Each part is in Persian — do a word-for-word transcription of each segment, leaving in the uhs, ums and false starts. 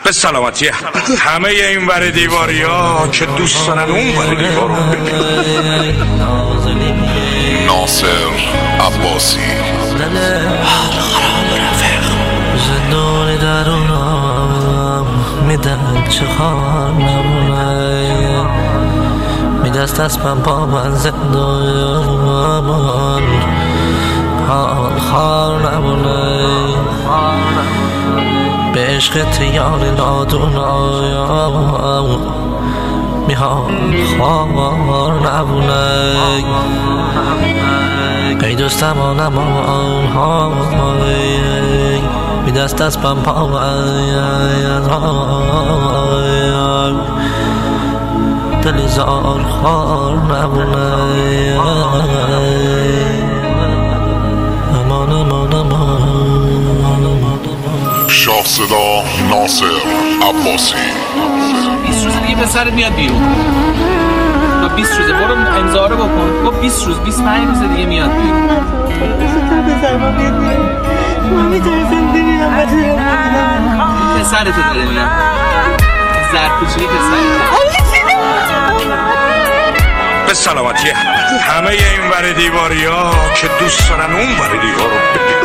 به سلامتی همه این ور دیواری ها که دوست دارن اون ور دیوار رو ببین. ناصر عباسی زندانی درونم میدن چه خار نمونه میدست از من با من زندان حال خار نمونه به عشق تیار نادونایم میخوام خار نمونه ای دوستم آنم آنهای می دست از من پا دل زار خار نمونه امان امان امان شاه صدا ناصر عباسی. بیست روز دیگه پسرت میاد بیرون. تا بیست روزه برو امضا رو بکن. با بیست روز بیست و پنج روز دیگه میاد بیرون. تا پسر ما بیاد بیرون. ما میترسیم ببینم بچه رو ببینم. پسرتو داره میاد. زرکوچی پسرت. به سلامتی همه این ور دیواری ها که دوست دارن اون ور دیوار رو ببین.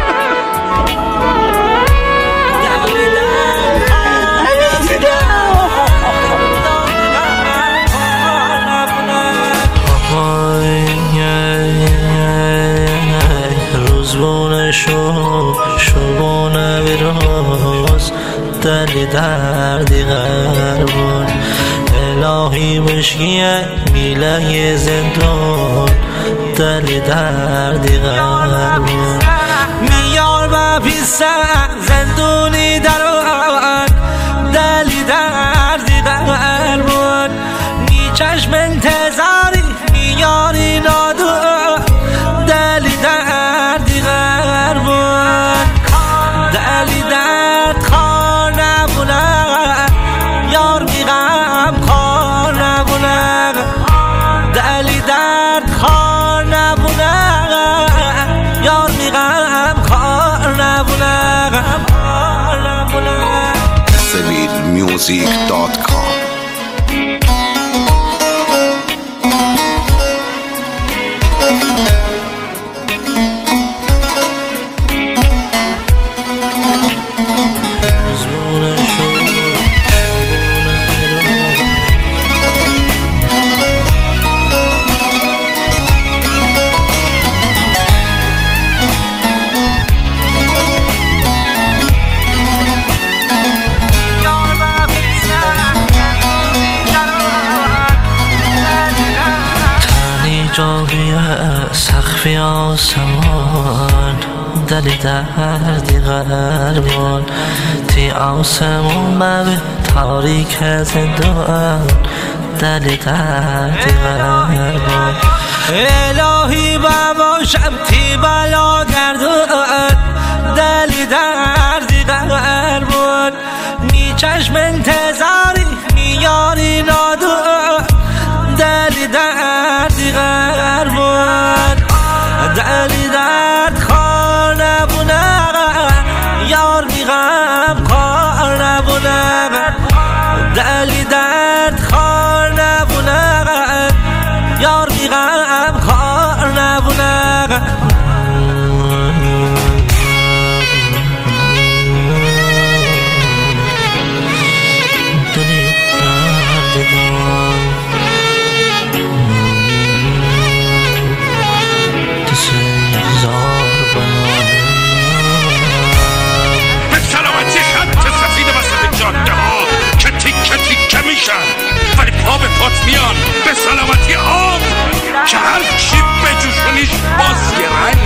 روزبونه شو شبونه بیروز دلی دردی غربون الهی مشکیه میله زندون دلی دردی غربون میار و پیستن زندونی درون دلی دردی غربون نی چشم انتظاری میاری نادون دلی دردی غربون دلی درد خار نبونه یار میغم خار نبونه دلی درد خار نبونه یار میغم خار نبونه سلیل میوزیک دات کام. جاوی سخفی آسمان دلی دردی غربان تی آسمون ببی تاریک زندان دلی دردی غربان الهی بباشم تی بلا گردان دلی دردی غربان نی چشم انتظاری میاری نادون دلی دردی غربان دلی درد خار نبونه یار میغم خار نبونه دلی درد خار نبونه یار میغم خار نبونه دلی دردی غربان به سلامتی خط سفید وسط جاده ها که تیکه تیکه میشن ولی پا به پات میان. به سلامتی آب که هر چی بجوشونیش باز یه رنگ.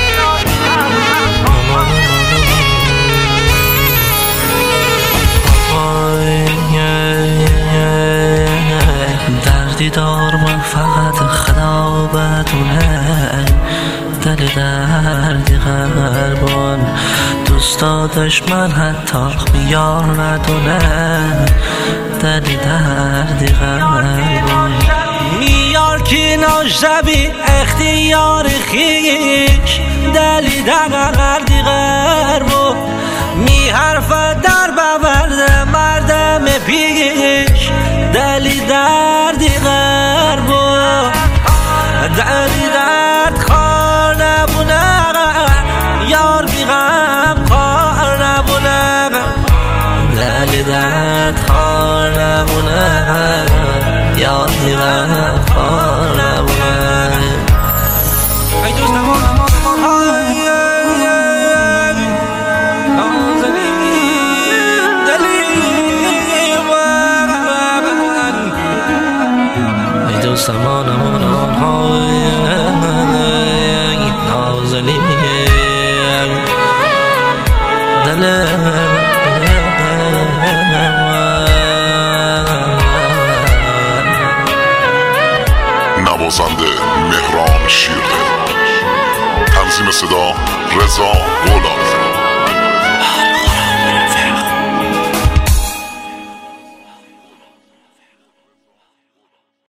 دردی دار من فقط خدا بدونه دل دردی غربان دوست دشمن حتی بیار ندونه دل دردی غربان میار که ناشبی اختیار خیش دلی دردی غربان می حرف در ببردم پیش دلی دردی غرب و دلی درد کار نبونه یار بی غم کار نبونه دلی درد کار نبونه یار بی غم کار نبونه ای دوست نمان سمان امان امان های نازلی دل نوازنده مهران شیرده، تنظیم صدا رضا غلام.